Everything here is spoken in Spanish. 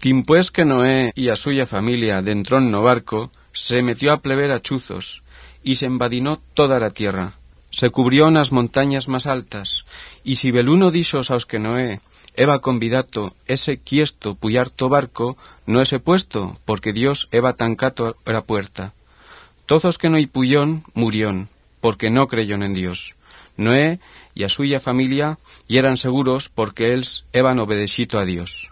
Quimpués que Noé y a suya familia dentrón no barco, se metió a plever a chuzos, y se embadinó toda la tierra. Se cubrió nas montañas más altas, y si beluno dixos aos que Noé eba convidato ese quiesto puyarto barco, no ese puesto, porque Dios eba tancato a la puerta. Todos que no y puyón, murión, porque no creyón en Dios. Noé y a suya familia y eran seguros porque els eban obedecito a Dios.